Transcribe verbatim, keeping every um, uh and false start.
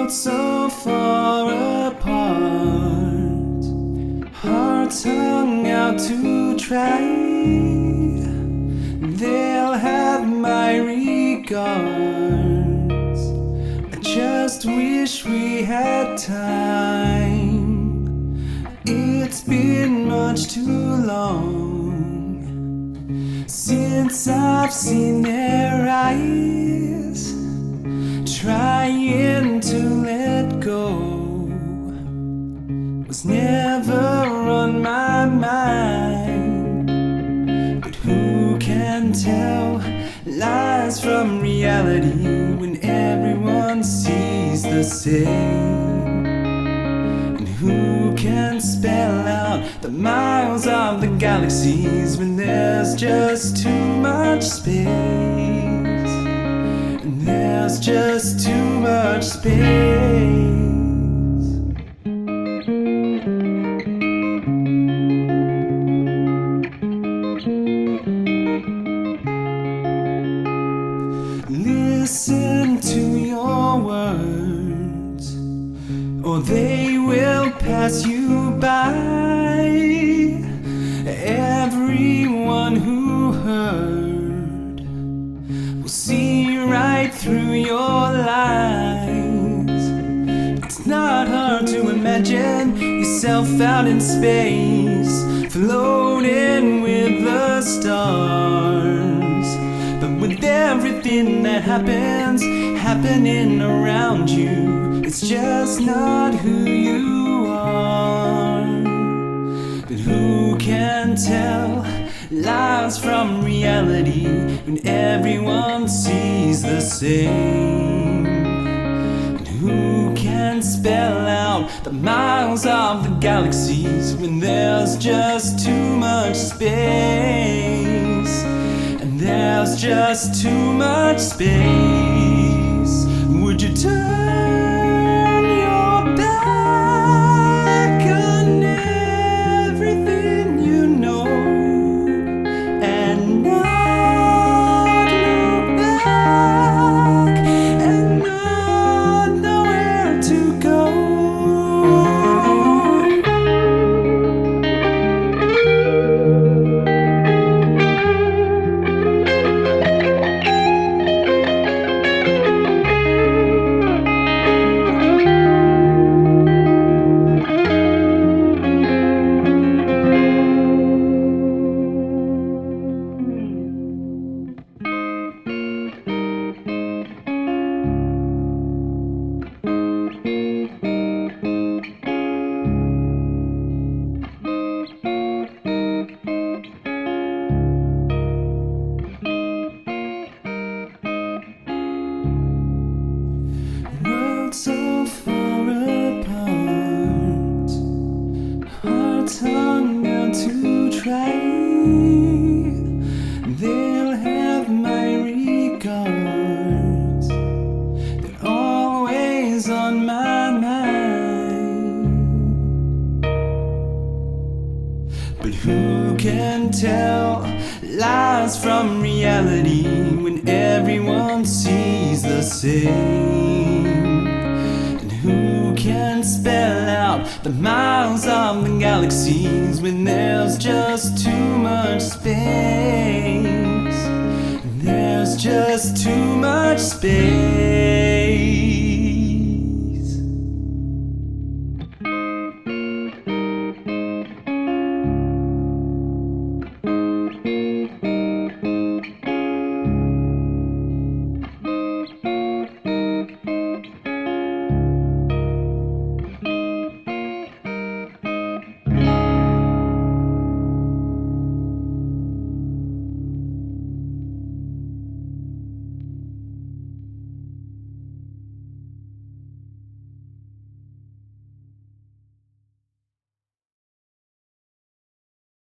world so far apart, hearts hung out to try. They'll have my regards. I just wish we had time. It's been much too long since I've seen their eyes, trying to let go was never on my mind. But who can tell lies from reality when everyone sees the same? And who can spell out the miles of the galaxies when there's just too much space? And there's just too much space. Listen to your words, or they will pass you by. Everyone who heard will see right through your lies. It's not hard to imagine yourself out in space, floating with the stars. But with everything that happens, happening around you, it's just not who you are. But who can tell lies from reality when everyone sees the same? And who can spell out the miles of the galaxies when there's just too much space? There's just too much space. Would you turn your back on everything you know and not look back and not know where to go? So far apart, hearts hung out to try. They'll have my regards. They're always on my mind. But who can tell lies from reality when everyone sees the same? Who can spell out the miles of the galaxies when there's just too much space? There's just too much space.